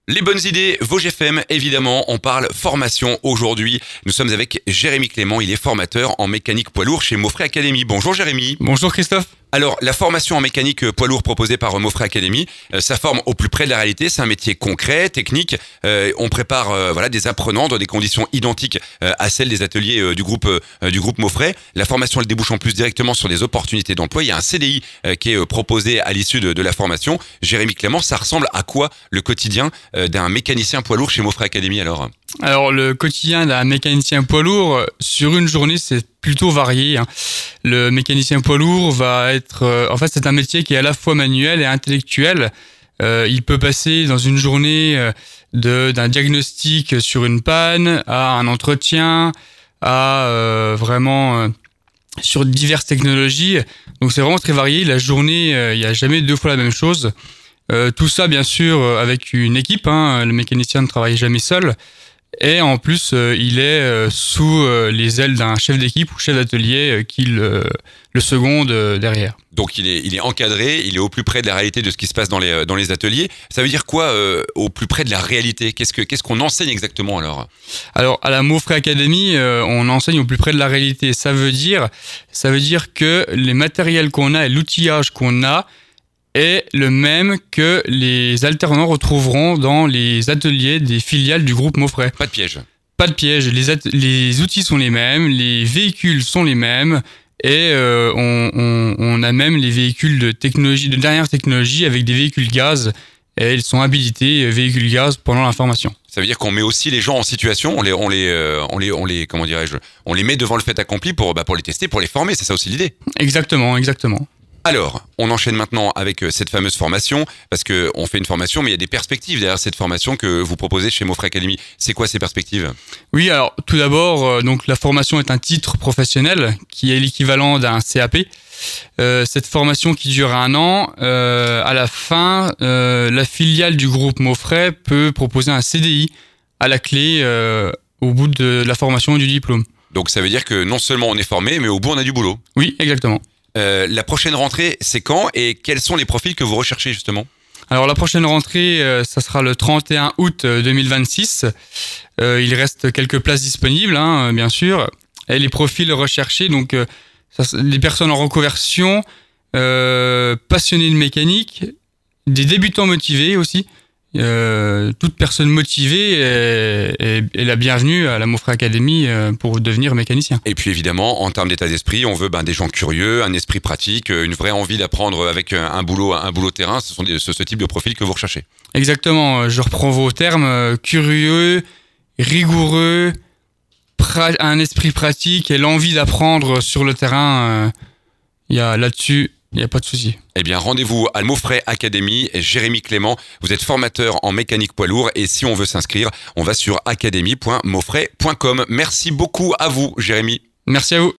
Les bonnes idées, Vosges FM, évidemment, on parle formation aujourd'hui. Nous sommes avec Jérémy Clément, il est formateur en mécanique poids lourd chez Maufray Academy. Bonjour Jérémy. Bonjour Christophe. Alors, la formation en mécanique poids lourd proposée par Maufray Academy, ça forme au plus près de la réalité, c'est un métier concret, technique. On prépare des apprenants dans des conditions identiques à celles des ateliers du groupe Maufray. La formation, elle débouche en plus directement sur des opportunités d'emploi. Il y a un CDI qui est proposé à l'issue de la formation. Jérémy Clément, ça ressemble à quoi le quotidien d'un mécanicien poids lourd chez Maufray Academy alors ? Alors le quotidien d'un mécanicien poids lourd, sur une journée, c'est plutôt varié. Le mécanicien poids lourd va être... c'est un métier qui est à la fois manuel et intellectuel. Il peut passer dans une journée d'un diagnostic sur une panne à un entretien, à sur diverses technologies. Donc c'est vraiment très varié. La journée, il n'y a jamais deux fois la même chose. Tout ça, bien sûr, avec une équipe. Le mécanicien ne travaille jamais seul. Et en plus, il est sous les ailes d'un chef d'équipe ou chef d'atelier qui le seconde derrière. Donc il est encadré, il est au plus près de la réalité de ce qui se passe dans les ateliers. Ça veut dire quoi au plus près de la réalité ? Qu'est-ce qu'on enseigne exactement alors ? Alors à la Maufray Academy, on enseigne au plus près de la réalité. Ça veut dire que les matériels qu'on a et l'outillage qu'on a est le même que les alternants retrouveront dans les ateliers des filiales du groupe Maufray. Pas de piège. Pas de piège. Les outils sont les mêmes, les véhicules sont les mêmes. Et on a même les véhicules de dernière technologie avec des véhicules gaz. Et ils sont habilités véhicules gaz pendant la formation. Ça veut dire qu'on met aussi les gens en situation, on les met devant le fait accompli pour les tester, pour les former. C'est ça aussi l'idée. Exactement. Alors, on enchaîne maintenant avec cette fameuse formation, parce qu'on fait une formation, mais il y a des perspectives derrière cette formation que vous proposez chez Maufray Academy. C'est quoi ces perspectives ? Oui, alors tout d'abord, donc la formation est un titre professionnel qui est l'équivalent d'un CAP. Cette formation qui dure 1 an, à la fin, la filiale du groupe Maufray peut proposer un CDI à la clé au bout de la formation et du diplôme. Donc ça veut dire que non seulement on est formé, mais au bout on a du boulot. Oui, exactement. La prochaine rentrée, c'est quand et quels sont les profils que vous recherchez justement ? Alors la prochaine rentrée, ça sera le 31 août 2026. Il reste quelques places disponibles, bien sûr. Et les profils recherchés, donc des personnes en reconversion, passionnés de mécanique, des débutants motivés aussi. Toute personne motivée est la bienvenue à la Maufray Academy pour devenir mécanicien. Et puis évidemment, en termes d'état d'esprit, on veut des gens curieux, un esprit pratique, une vraie envie d'apprendre avec un boulot terrain. Ce sont ce type de profil que vous recherchez. Exactement, je reprends vos termes, curieux, rigoureux, un esprit pratique et l'envie d'apprendre sur le terrain. Là-dessus, il n'y a pas de souci. Eh bien, rendez-vous à Maufray Academy. Jérémy Clément, vous êtes formateur en mécanique poids lourd et si on veut s'inscrire, on va sur academy.maufray.com. Merci beaucoup à vous, Jérémy. Merci à vous.